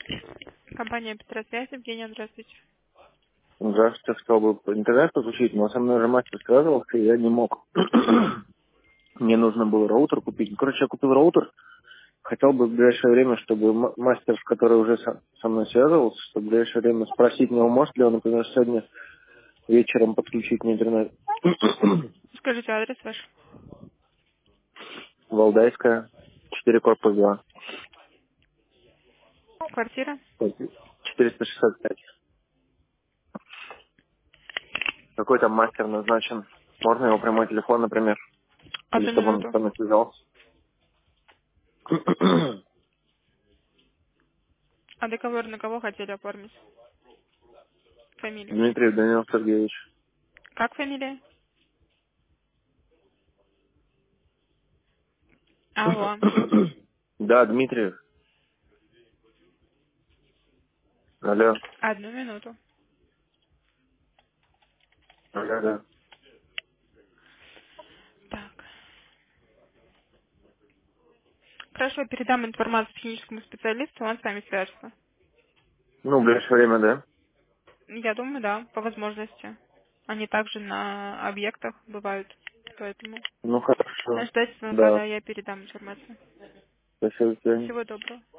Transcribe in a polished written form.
Компания Петросвязь, Евгения, здравствуйте. Здравствуйте, хотел бы интернет подключить, но со мной уже мастер связывался, и я не мог. Мне нужно было роутер купить. Ну, короче, я купил роутер. Хотел бы в ближайшее время, чтобы мастер, который уже со мной связывался, чтобы в ближайшее время спросить него, может ли он, например, сегодня вечером подключить мне интернет. Скажите адрес ваш. Валдайская, 4 корпус 2, Квартира. 465. Какой там мастер назначен? Можно его прямой телефон, например? Или Одну чтобы он минуту. со мной связался? А договор на кого хотели оформить? Фамилию. Дмитриев Данил Сергеевич. Как фамилия? Алло. Да, Дмитриев. Алло. Одну минуту. Алло, да. Так. Хорошо, передам информацию техническому специалисту, он с вами свяжется. Ну, в ближайшее время, да? Я думаю, да, по возможности. Они также на объектах бывают, поэтому Ну, хорошо. ждать звонка, Да. да, я передам информацию. Спасибо, до свидания. Всего доброго.